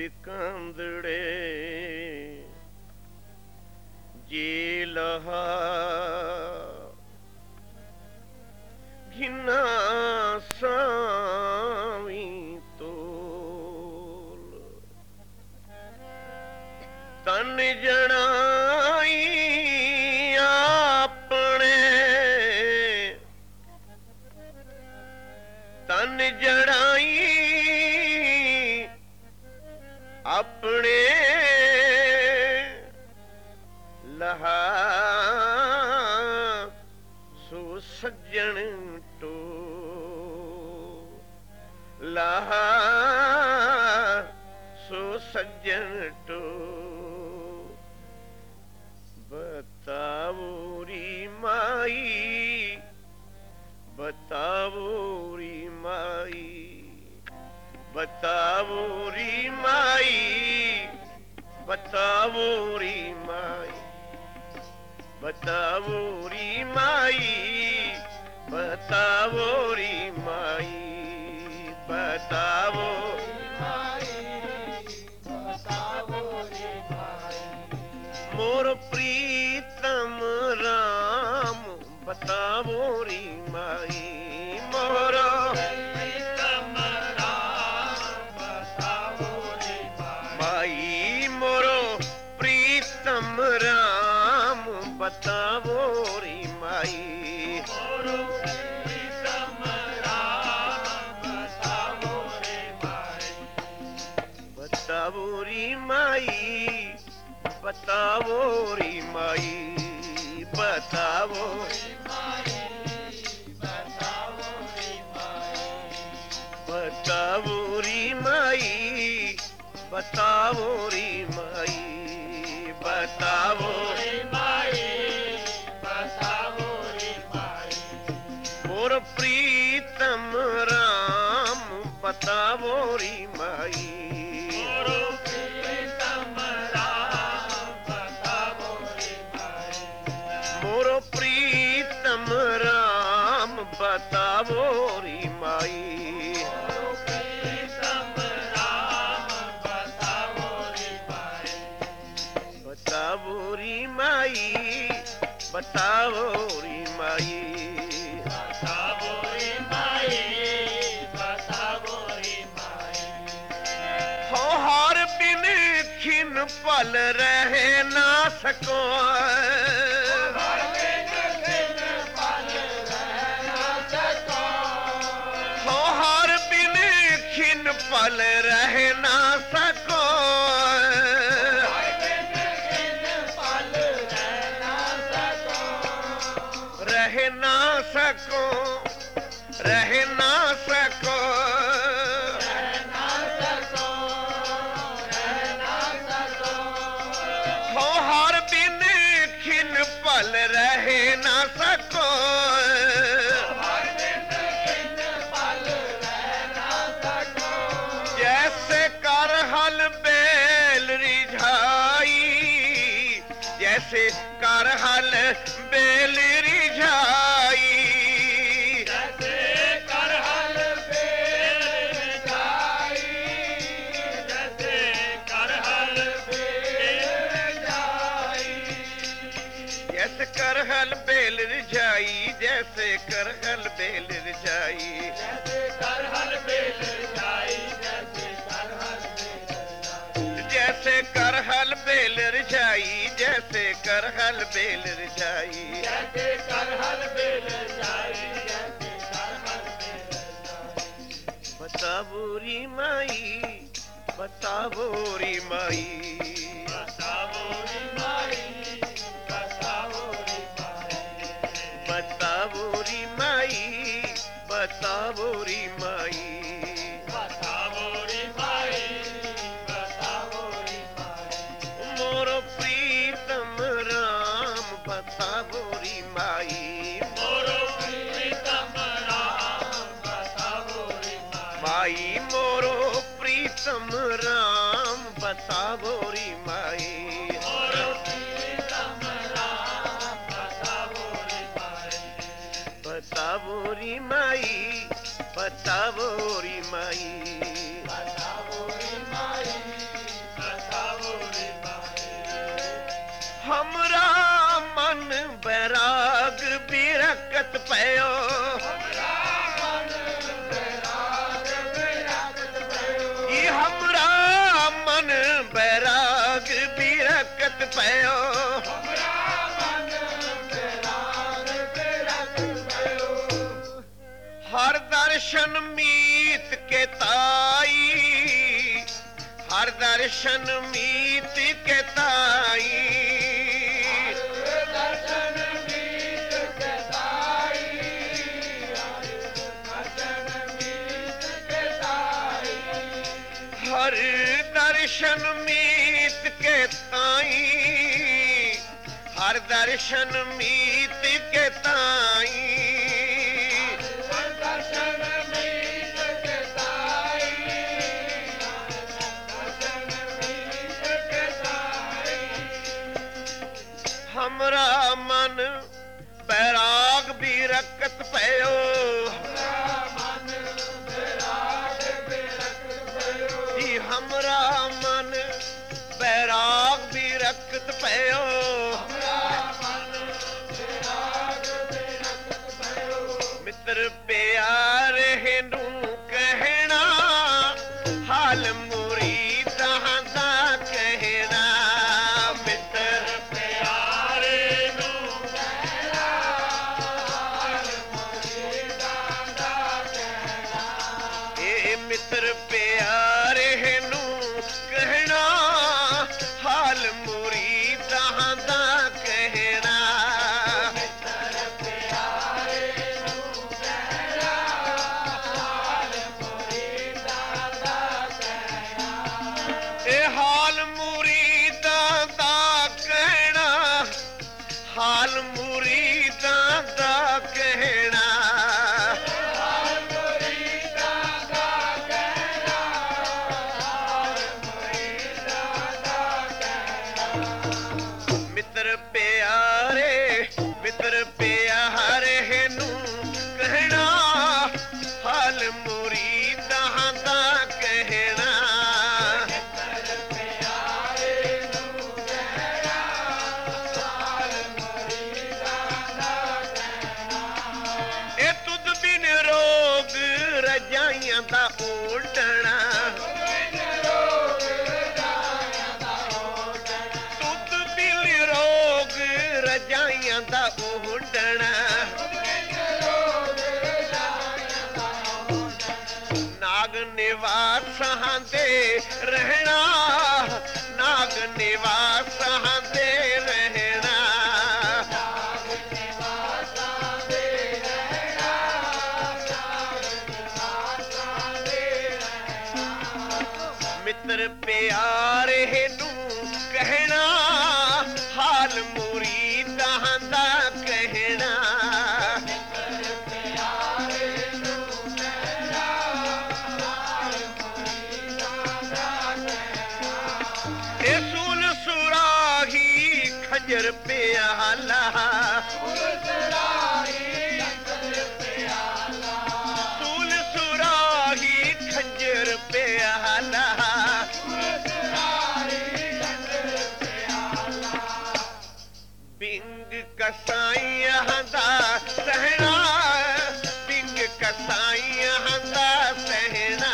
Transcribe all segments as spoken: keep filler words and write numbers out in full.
कांदड़े जे लहा घिना सावी तोल तन जड़ाई आपने तन जड़ाई अपने लहा सो सज्जन तो लहा सो सज्जन तो बताओ री माई बताओ री माई बताओ री माई बताओ री माई बताओ री माई बताओ री माई बताओ मोर प्रीतम राम बताओ री माई मोर प्रीतम राम बताओ री माई मोरो प्रीतम राम बताओ री माई मोरो प्रीतम राम बताओ री माई बताओ री माई बताओ री माई बताओ री माई बताओ री माई बताओ री माई बताओ री माई बताओ री माई बताओ री माई मोर प्रीतम राम बताओ री माई प्रीतम राम बताओ री माई प्रीतम राम बताओ री माई बताओ री माई बताओ री माई बताओ री माई बताओ री माई हो हार बिन खिन पल रह ना सको पल रह ना सको रह ना सको रह ना सको हो हर बिन खिन पल रह ना सको हल बेल रिझाई जैसे कर हल बेल रिझाई जैसे कर हल बेल रिझाई जैसे कर हल बेल रिझाई जैसे कर हल बेल रिझाई जैसे कर हल बेल रिझाई जैसे कर हल बेल रिझाई जैसे कर हल बेल रिझाई जैसे कर हल बेल रिझाई जैसे कर हल बेल रिझाई जैसे कर हल बेल रिझाई बताओ री माई बताओ री माई बताओ री माई बताओ री माई बताओ री माई बताओ री माई बताओ री माई मोरो प्रीतम राम बताओ री माई मोरो प्रीतम राम बताओ री माई मोरो प्रीतम राम बताओ री माई बताओ री माई बताओ री माई बताओ री माई बिरक्त पयो हर दर्शन मीत के ताई हर दर्शन मीत के ताई हर दर्शन मीत के ताई हर दर्शन मीत के ताई हमरा मन बैराग बिरक्त पयो जी हमरा मन बैराग बिरक्त पयो मित्र प्यारे नू कहना हाल मुरीदां दा कहना मित्र प्यारे नू कहना हाल मुरीदां दा कहना मित्र प्यारे नू कहना हाल मुरीदां दा कहना ए हाल मुरीदां दा कहना हाल मुरीदां दा कहना मित्र प्यारे मित्र प्यारे नू कहना हाल मुरीदां दा कहना मित्र प्यारे नू कहना हाल मुरीदां दा कहना ए तुद बिन रोग रजाइयां दा उडना रजाइयां दा उडना नाग निवासां दे रहना नाग निवासां दे रहना मित्र प्यारे नू कहना हाल मुरीदां दा कहना मित्र प्यारे नू कहना हाल मुरीदां दा कहना ए सुन सुराही खंजर प्याला सुन सुराही खंजर प्याला सुन सुराही खंजर प्याला बिंग कसाइयां दा सहना बिंग कसाइयां दा सहना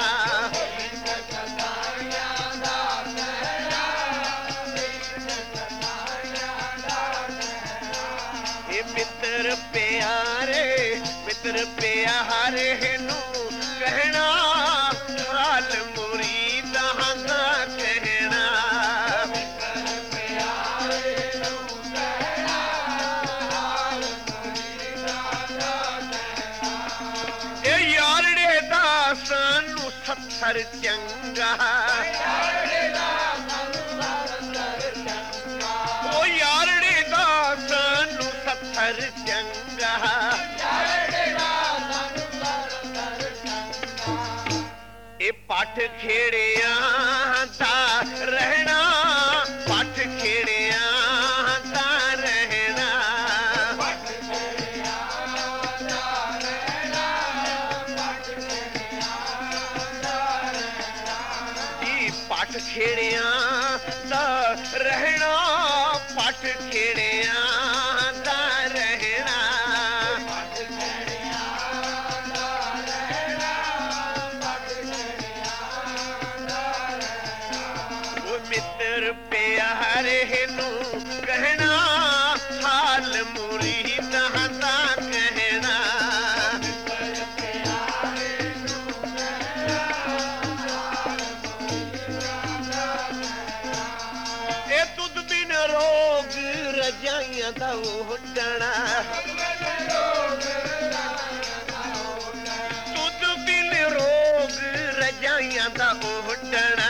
ए मित्र प्यारे मित्र प्यारे नू कहना हाल मुरीदां दा कहना सानू सत्थर चंगा ओ यारड़े दा सानू सत्थर चंगा ए पठ खेड़ियां दा रहना पठ खेड़ियां दा रहना पट खेड़ियां दा रहना पट खेड़ियां दा रहना ओ मित्र प्यारे ਇਹਨੂੰ ਕਹਿਣਾ ਹਾਲ ਮੁਰੀਦਾਂ ਦਾ ਕਹਿਣਾ ਇਹ ਤੁਧ ਬਿਨ ਰੋਗ ਰਜਾਈਆਂ ਦਾ ਉੱਡਣਾ ਤੁਧ ਬਿਨ ਰੋਗ ਰਜਾਈਆਂ ਦਾ ਉੱਡਣਾ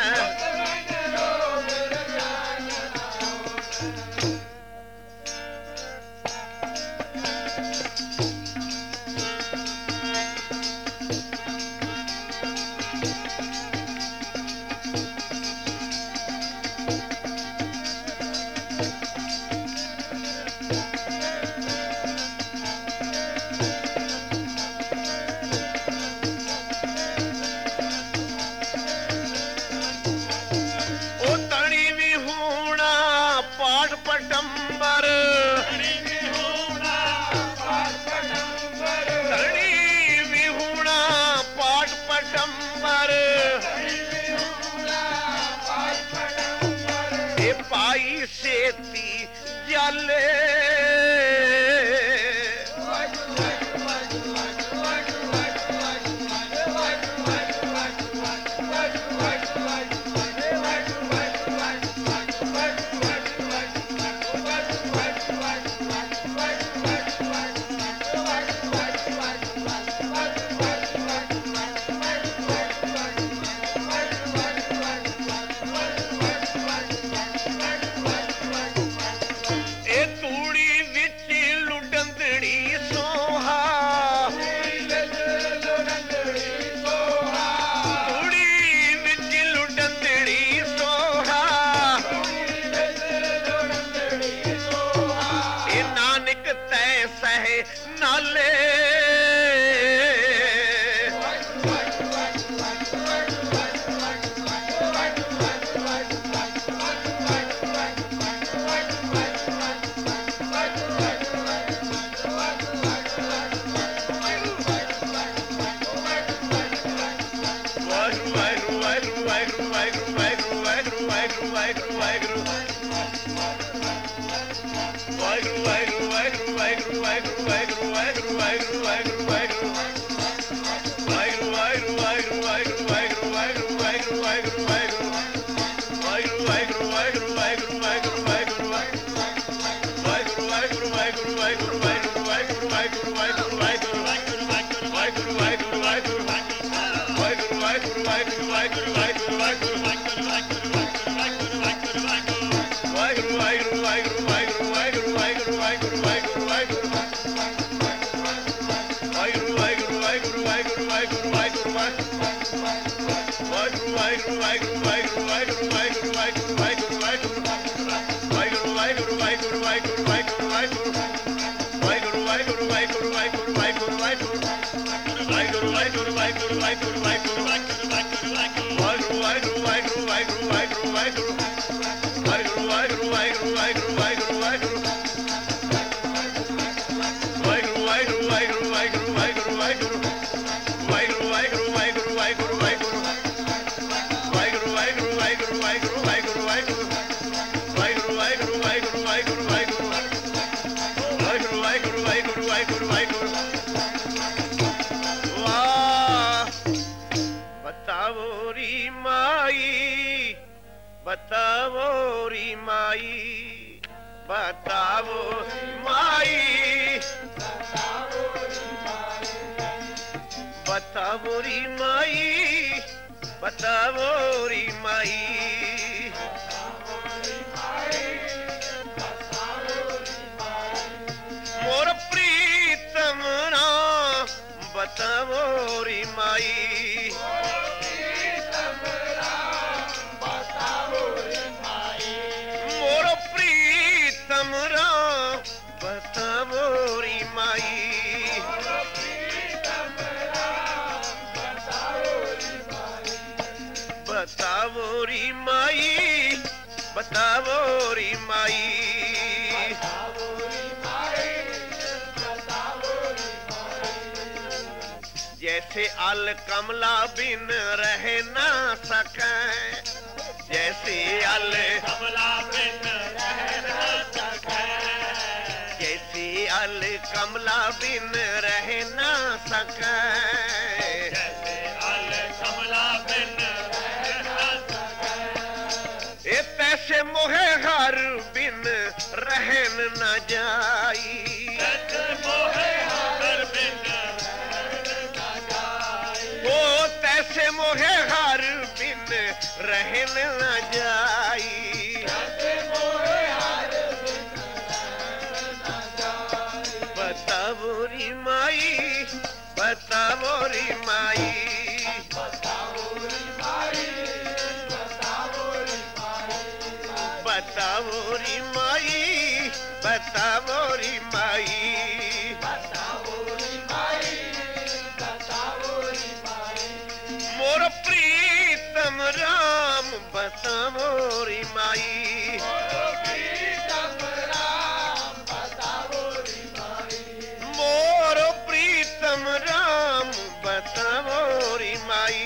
ਪਟੰਬਰ ਧਣੀ ਵੀ ਹੋਣਾ ਪਾਟ ਪਟੰਬਰ ਇਹ ਪਾਈ ਸੇਤੀ ਜਲ ਨਾਲੇ बतावो री माई बतावो माई बतावो री माई बतावो री माई मोर प्रीतम ना बतावो री माई बतावो री माई बतावो री माई जैसे अल कमला बिन रह ना सके जैसे अल कमला बिन कमला बिन रह ना सके, जैसे आल कमला बिन रह ना सके। ए तैसे मोहे हर बिन रहन न जाई, जैसे मोहे हर बिन रहन न जाई। ओ तैसे मोहे हर बिन रहन न जाई। बतावोरी माई, बतावोरी माई, बतावोरी माई, बतावोरी माई, बतावोरी माई, बतावोरी माई, बतावोरी माई, बतावोरी माई। मोर प्रीतम राम बतावोरी माई, मोर प्रीतम राम बतावोरी माई,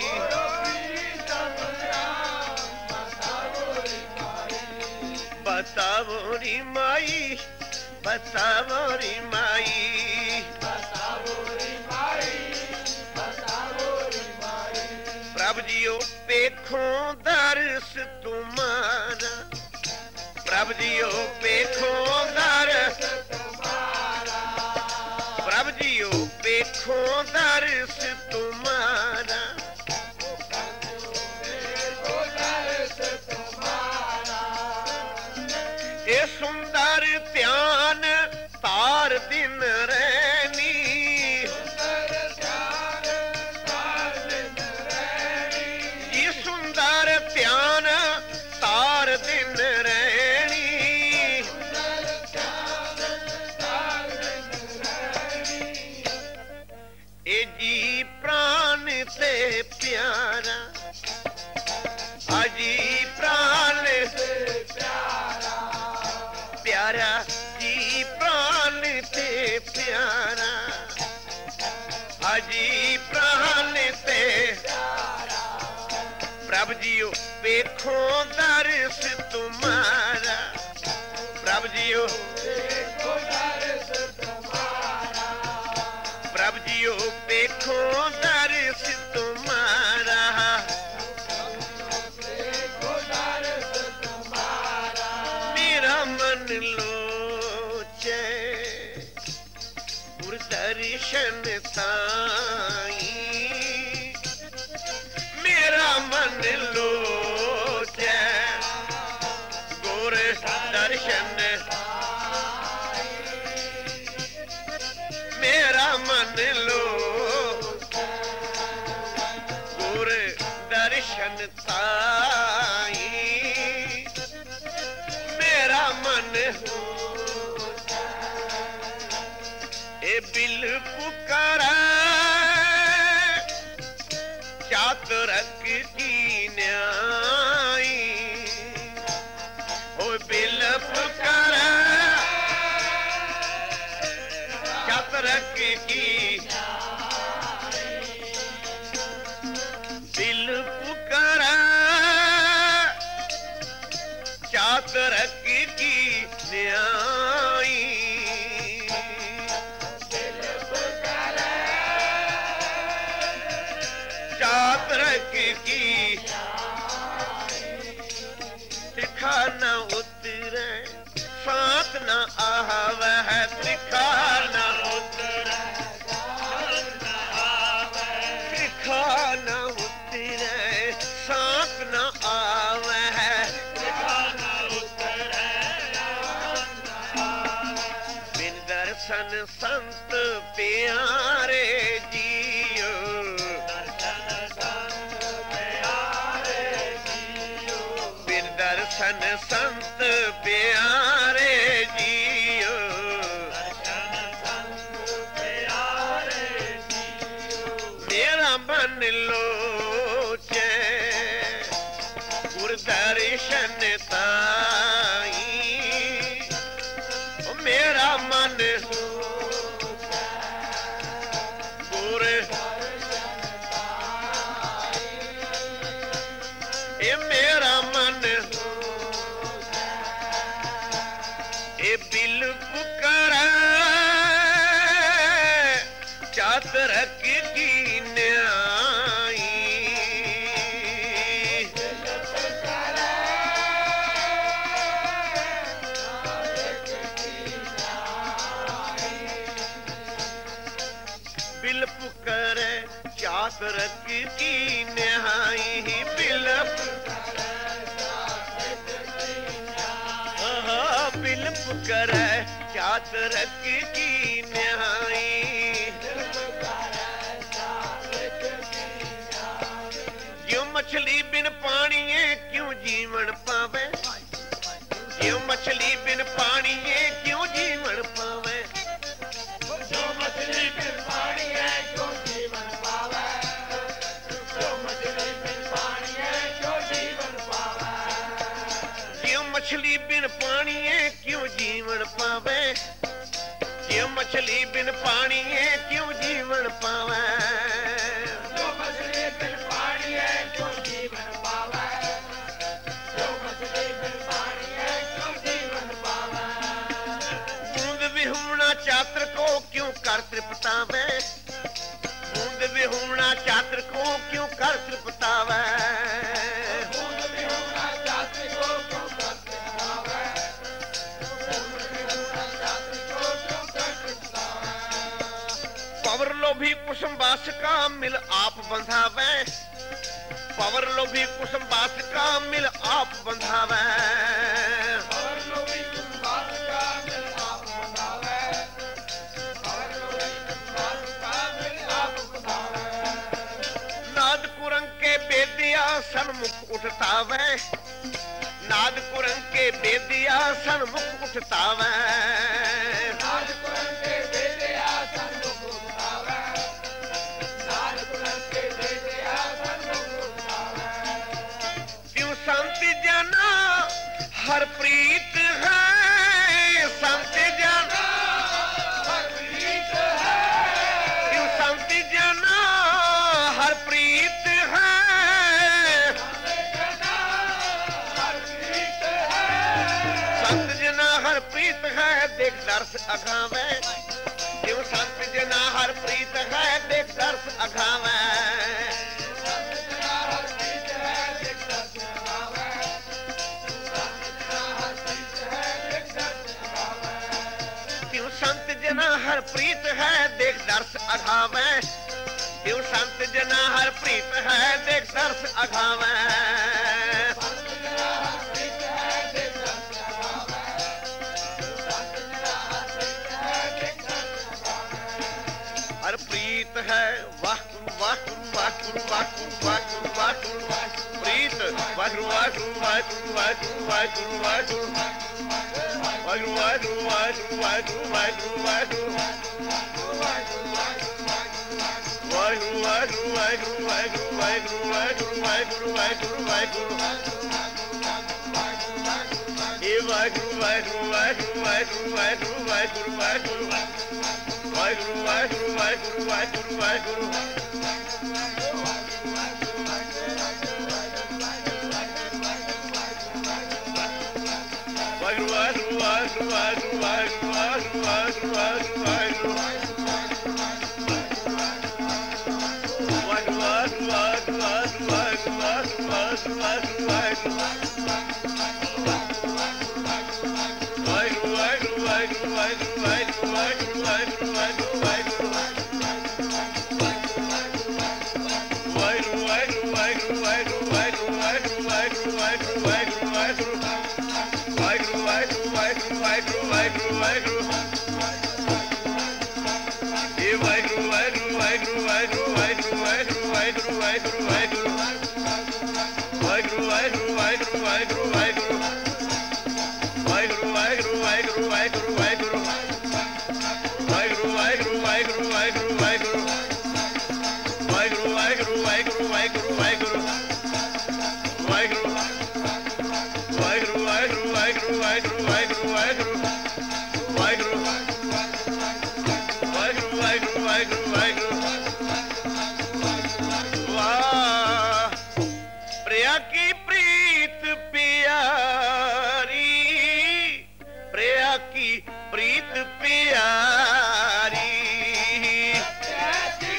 बतावोरी माई, बतावोरी माई, प्रभु जियो पेखो दर्श तुम्हारा, प्रभु जियो पेखो दर्श, प्रभु जियो पेखो दर्श तुम्हारा, ये सुंदर ध्यान तार दिन रैनी, ये सुंदर ध्यान तार दिन रैनी, ए जी प्राण से प्यारा, अजी प्राण से प्यारा, जी प्राण से प्यारा, अजी प्राण से प्रभु जियो पेखो दर्श तुम्हारा, प्रभु जियो प्रभु जियो पेखो दर्श तुम्हारा, मेरा मन लोचे गुर दर्शन ताई, मेरा मन लोचे गुर दर्शन, मेरा मन लो गुर दर्शन ताई, मेरा मन ए बिल पुकारा चातरक की न्याई, ओ बिल पुकारा चातरक की, बिल पुकारा चातरक की न्याई, चातरक की तिखा न उतरे साथ न आवे है, तिखा न उतरे तिखा न उतरे साथ न आवे है, बिन दर्शन संत प्यारे जियो, बिन दर्शन संत प्यारे जियो, मेरा मन लोचे गुर दर्शन ताई, मेरा मन गुर ए मेरा मन ए बिल पुकारा तरक की न्याई बिलप करे चातरक की न्याई बिलप बिलप करे चातरक की न्याई क्यों मछली बिन पानी क्यों जीवन पावे क्यों मछली बिन पानी क्यों जीवन पावे जो मछली बिन पानी है क्यों जीवन पावे जो मछली बिन पानी है क्यों जीवन पावे क्यों मछली बिन पानी क्यों जीवन पावे क्यों मछली बिन पानी क्यों जीवन पावे जो मछली बिन पानी है क्यों जीवन पावे जो मछली बिन पानी है क्यों जीवन पावे बूंद विहूणा चात्र को क्यों कर तृप्तावे बूंद विहूणा चात्र को क्यों कर तृप्तावे बूंद विहूणा चात्र को क्यों कर तृप्तावे बूंद विहूणा चात्र को क्यों कर तृप्तावे पवर लोभी कुसुम बास का मिल आप बंधावे पवर लोभी कुसुम बास का मिल आप बंधावे और लोभी कुछ बात का मिल आप बतावे और लोभी कुछ बात का मिल आप बतावे नाद कुरंग के बेदिया सन्मुख उठतावे नाद कुरंग के बेदिया सन्मुख उठतावे नाद कुरंग के बेटे आसन मुख उठावे नाद कुरंग के बेटे आसन मुख उठावे क्यों शांति जाना हर प्रीत है शांति जाना हर प्रीत है क्यों शांति जाना हर प्रीत है जना हर प्रीत है संत जना हर प्रीत है देख दर्श अघावे क्यों संत जना हर प्रीत है देख दर्श अघावे जना हर प्रीत है देख दर्श आवे जना हर प्रीत है देख दर्श आवे क्यों संत जना हर प्रीत है देख दर्श अघावे क्यों संत जना हर प्रीत है देख दर्श अघावे जना हर प्रीत है देख दर्श आवे जना हर प्रीत है देख दर्श आवे हर प्रीत है वाह वाह वाह वाह वाह वाह प्रीत वाह वाह वाह वाह वाह वाह वाह वाहिगुरु वाहिगुरु वाहिगुरु वाहिगुरु वाहिगुरु वाहिगुरु वाहिगुरु वाहिगुरु वाहिगुरु वाहिगुरु वाहिगुरु वाहिगुरु वाहिगुरु प्रिया की प्रीत प्यारी, प्रिया की प्रीत प्यारी।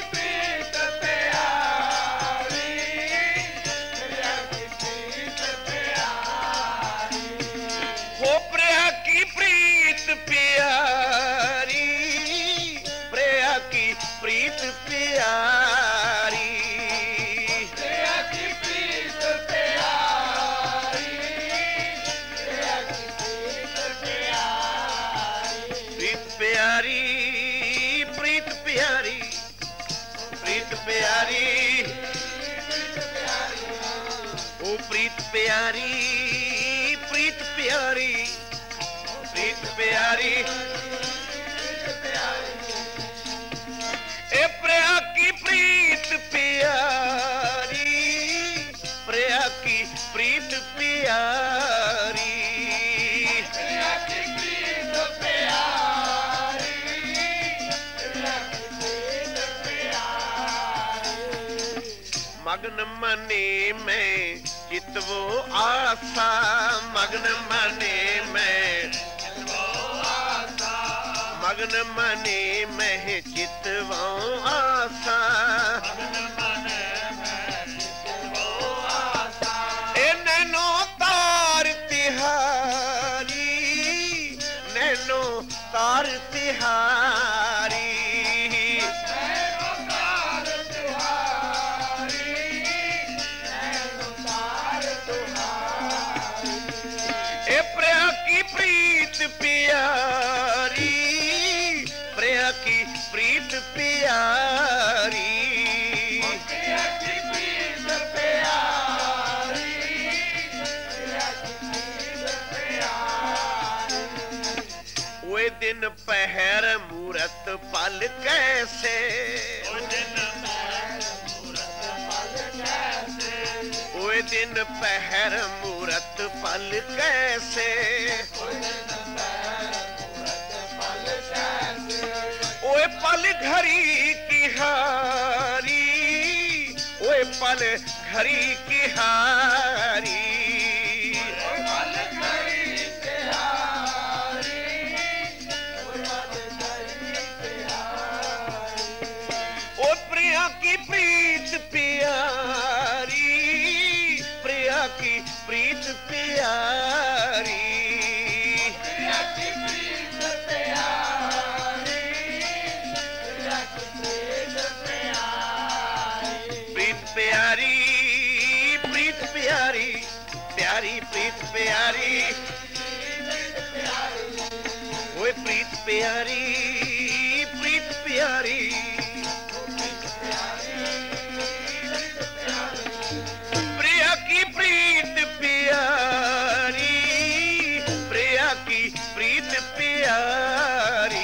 प्यारी प्रीत प्यारी ए प्रिया की प्रीत प्यारी प्रिया की प्रीत प्यारी मग्न मने में चितवो आशा मग्न मने में मग्न मने में चितवो आशा ए नैनो तार तिहारी नैनो तार तिहारी प्यारी प्रिया की प्रीत प्यारी प्रिया की प्रीत प्यारी प्रिया की प्रीत प्यारी वो दिन पहर मूरत पल कैसे वो दिन पहर मूरत पल कैसे वो दिन पहर मूरत पल कैसे ओए पल घड़ी की हारी ओए पल घड़ी की हारी पल घड़ी की हारी ओ प्रिया की प्रीत प्यारी प्रिया की प्रीत प्यारी प्यारी प्रीत प्यारी प्यारी प्रीत प्यारी वो प्रीत प्यारी प्रीत प्यारी प्रिया की प्रीत प्यारी प्रिया की प्रीत प्यारी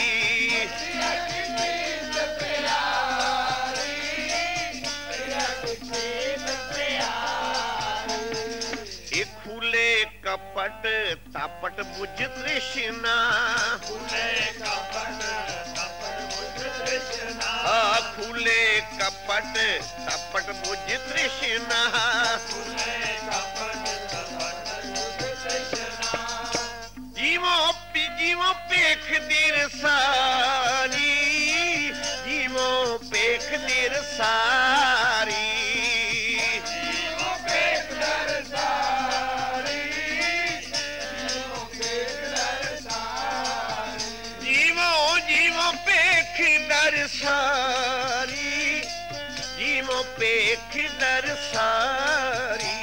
कपट तापट बुझ तृष्णा खुले कपट तापट बुझ तृष्णा खुले कपट तापट बुझ तृष्णा खुले कपट तापट बुझ तृष्णा जीवो पी जीवो पेख देर सारी जीवो पेख देर सारी सारी जीवो पेख दर सारी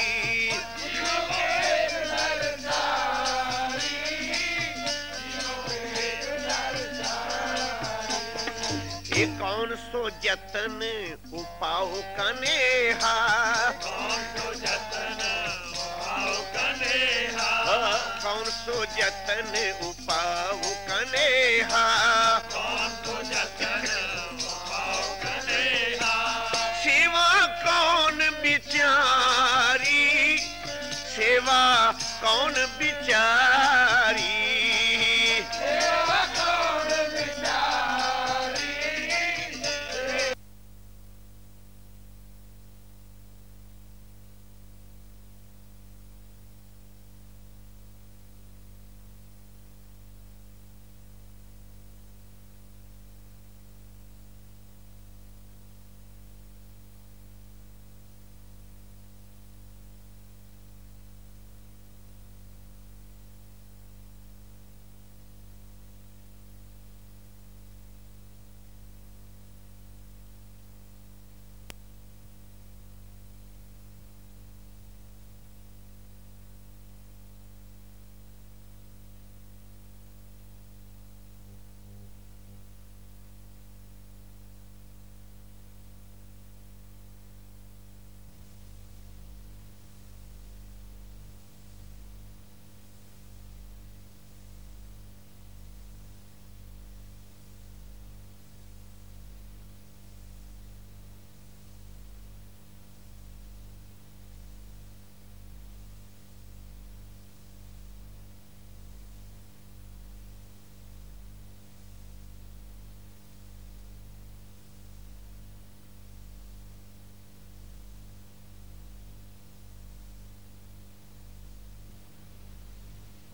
ये कौन सो जतन उपाओ कनेहा कौन सो जतन उपाओ कनेहा कौन सो जतन उपाओ कनेहा कौन सो जतन उपाओ कनेहा सेवा कौन बिचारी सेवा कौन बिचारी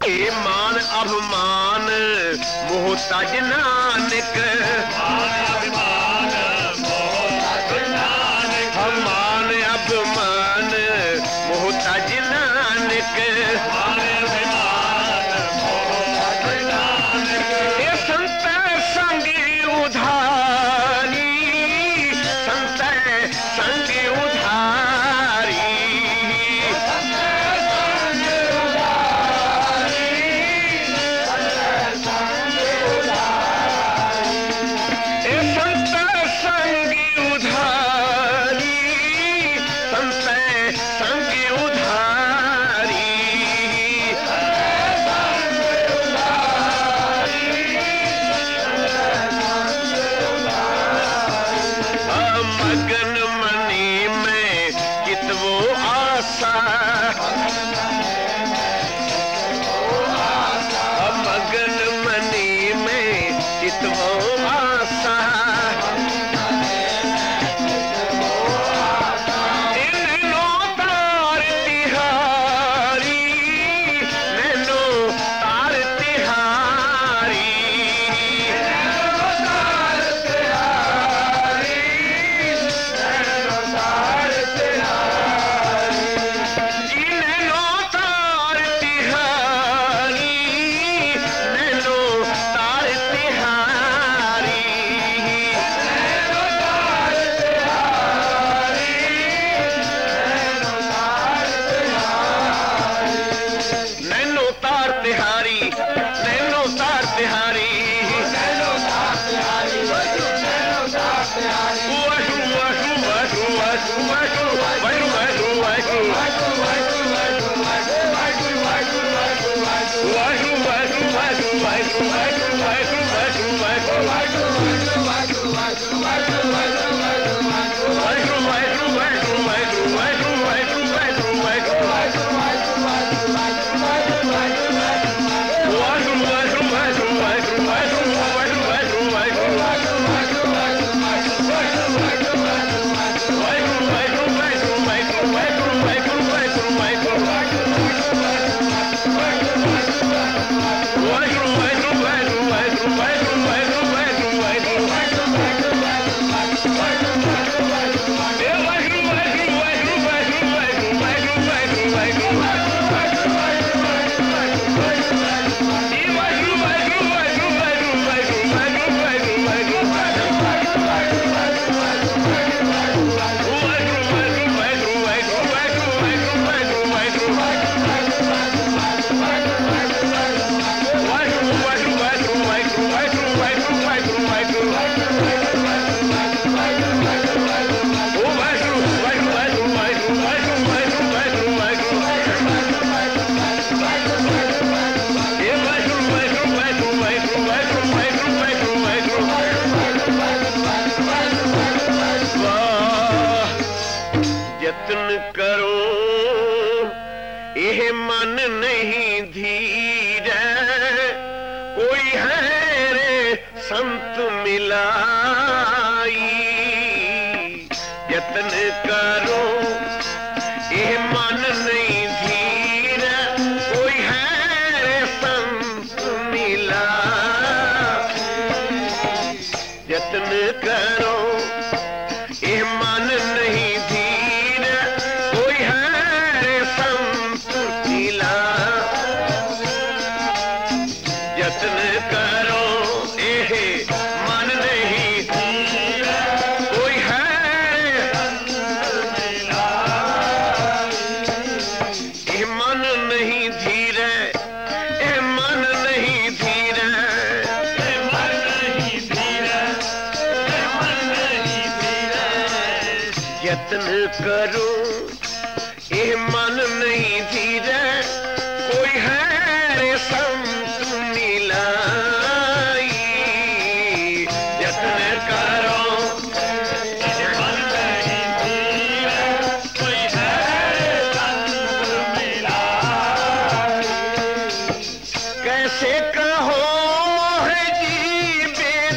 ए मान अभिमान मोहताज नानक मान अभिमान मोहताज नानक मान अभिमान मोहताज नानक मान अभिमान मोहताज नानक ए संत संगी उधारी संत संगी उधारी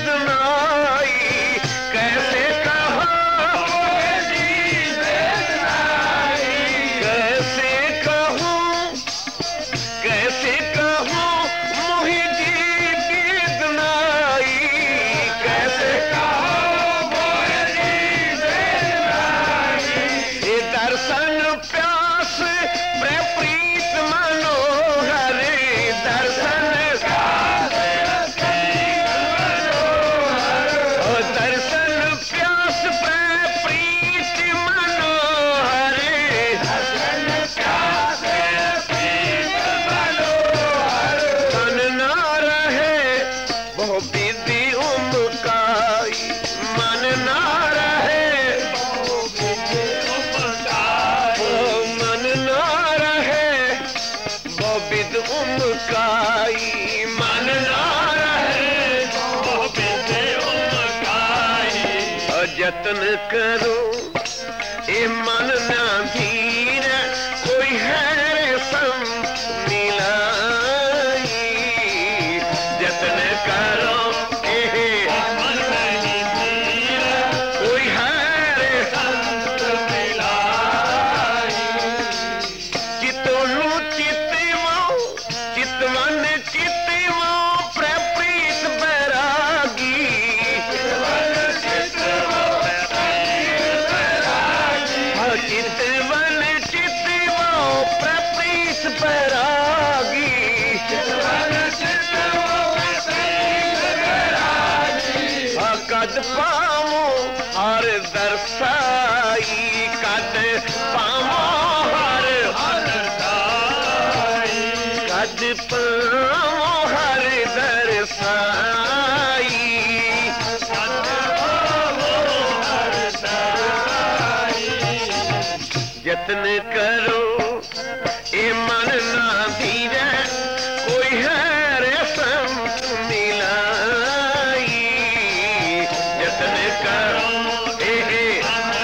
कैसे कहो जतन करो ए मन ना धीर कोई है संत मिलाई जतन करो ए मन नहीं धीर कोई है संत मिलाई चितोनु चितवो चितवन चितवो प्रप्रीत बैरागी चितवन चितवो प्रप्रीत बैरागी कद पावो हर दर्शाई कद पावो हर कद पावो हर दर्शाई जतन करो ए मन ना धीरे कोई है रे संत मिलाई जतन करो ए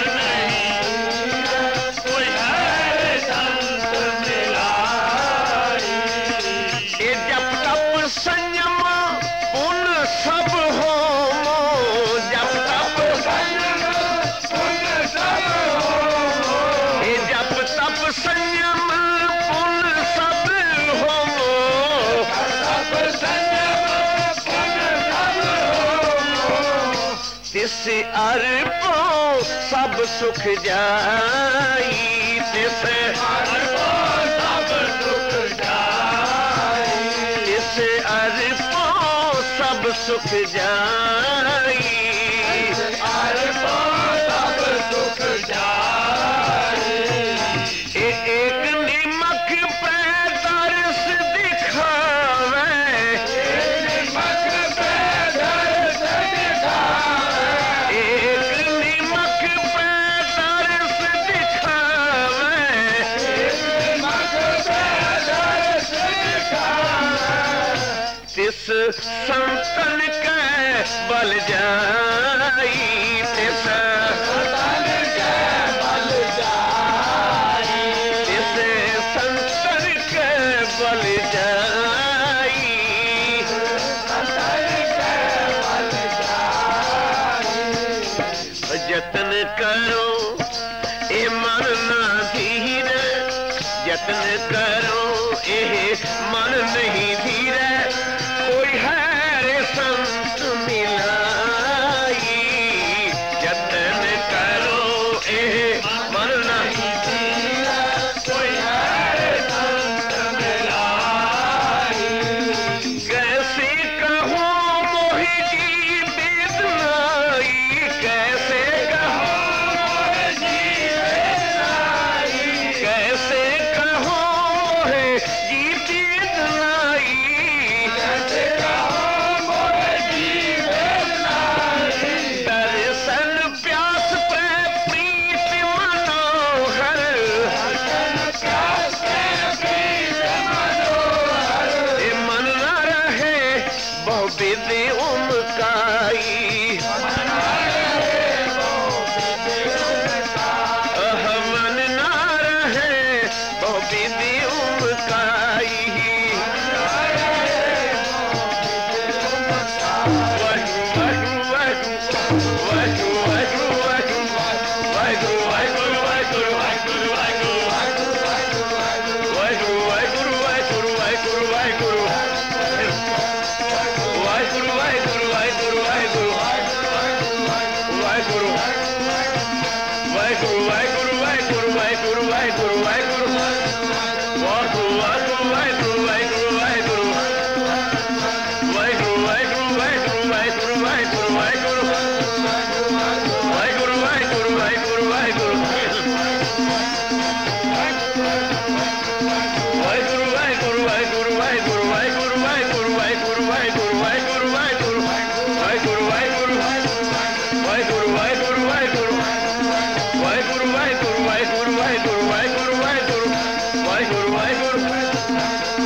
कोई है रे संत मिलाई ए जप तप संयम पुन सब होमो जप तप संयम पुन सब होमो ए जप तप संयम पुन सब होमो तप संयम पुन सब होमो तिस अर्पो सब सुख जाई तिस अर्पो सब सुख जाई तिस अर्पो सब सुख जाई अर्पो सब सुख जाई ए एक निमक पे दर्श दिखावे निमक पे दर्श दिखावे एक निमक पे दर्श दिखावे निमक पे दर्श दिखावे तिस संतन के बल जाई तिस संतन के बल जाई तिस संतन के बल जाई संतन के बल जाई जतन करो ए मन ना धीर जतन करो ए मन नहीं धीर कोई है रे संत मिलाई जतन करो ए मन नहीं धीर कोई है रे संत मिलाई कैसे कहो मोहि जी बेदनाई कैसे कहो मोहि जी बेदनाई कैसे कहो मोहि जी बेदनाई कैसे कहो मोहि जी बेदनाई दर्शन प्यास पे प्रीत मनोहर दर्शन प्यास पे प्रीत मनोहर ए मन न रहे बहु विधि उमकाई मन न रहे बहु विधि उमकाई अह मन न रहे बहु विधि उमकाई वाहेगुरु वाहेगुरु वाहेगुरु वाहेगुरु वाहेगुरु वाहेगुरु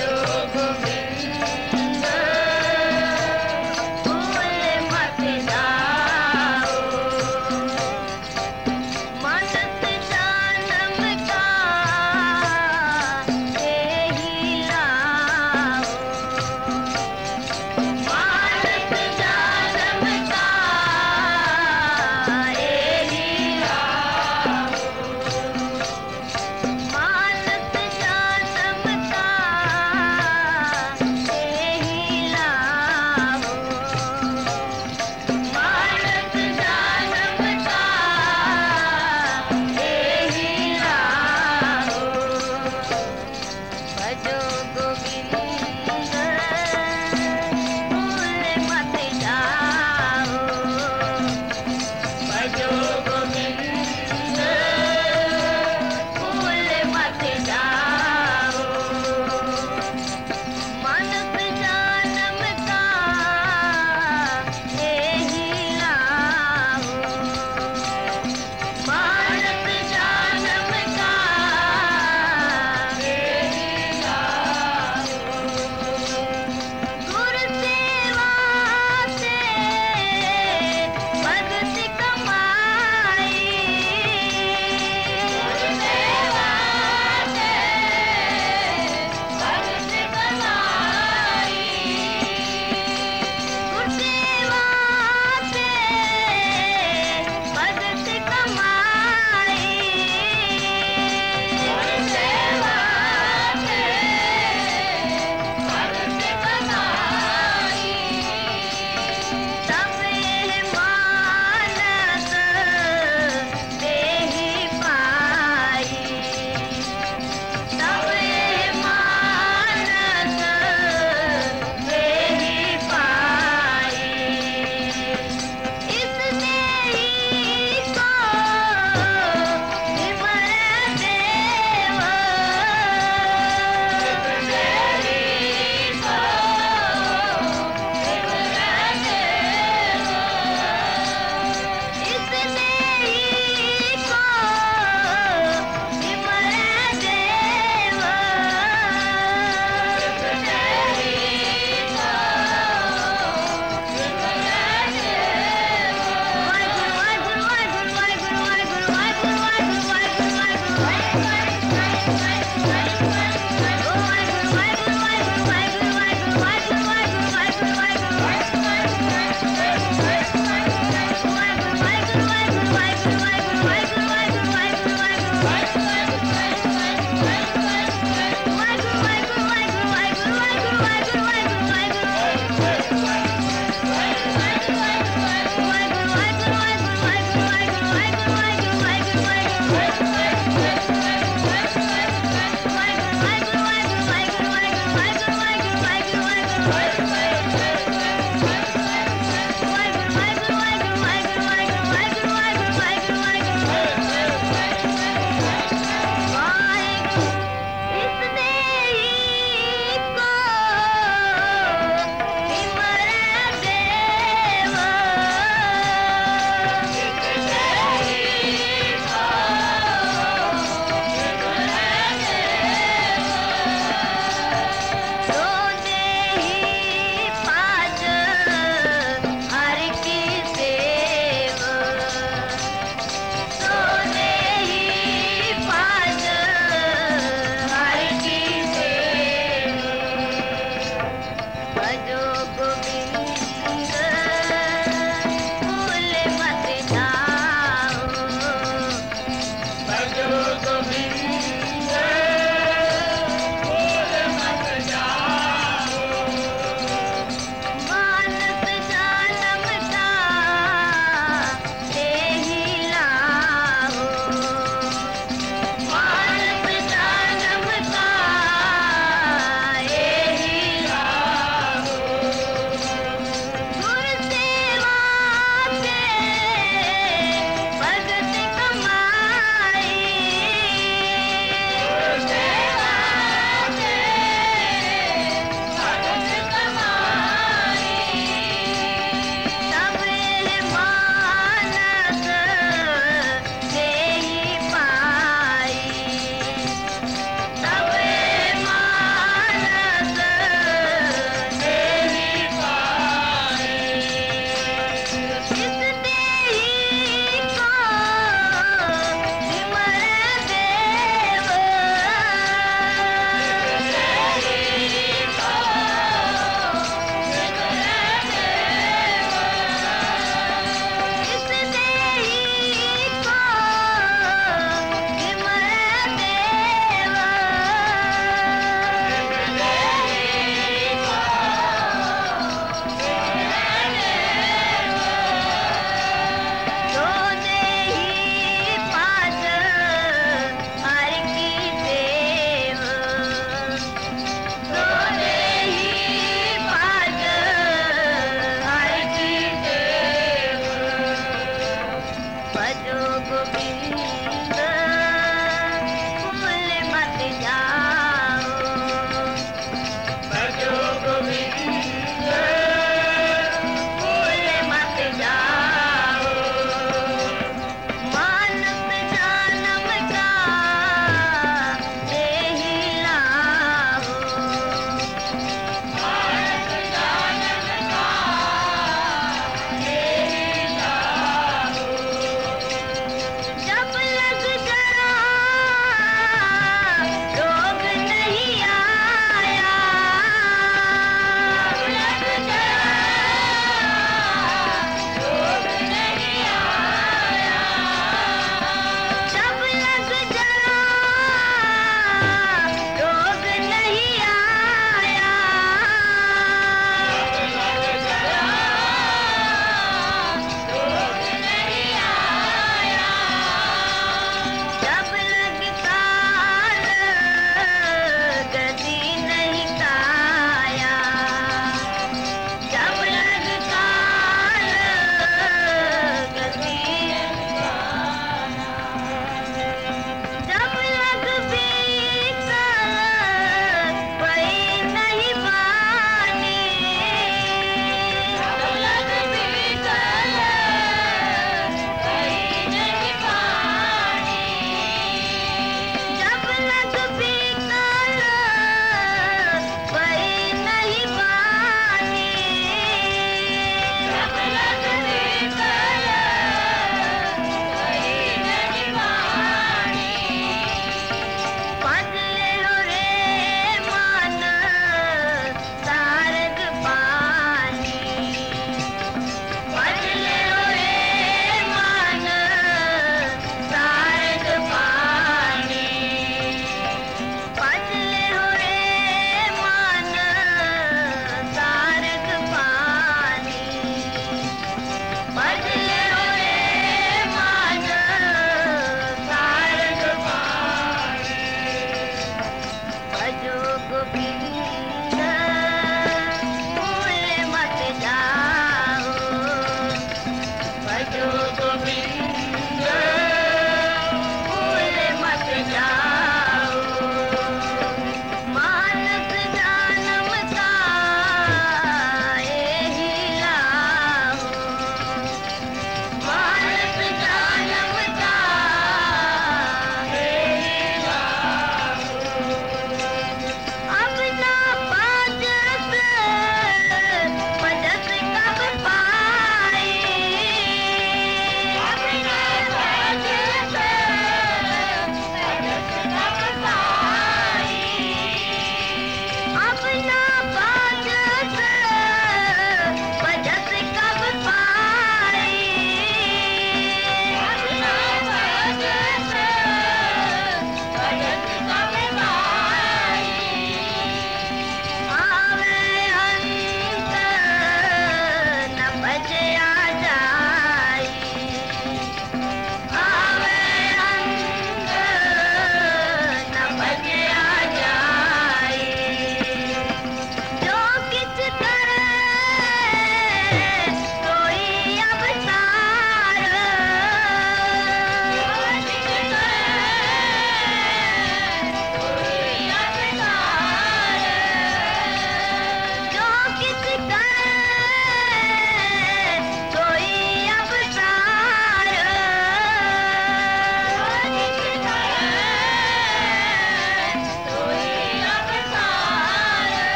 गोविंद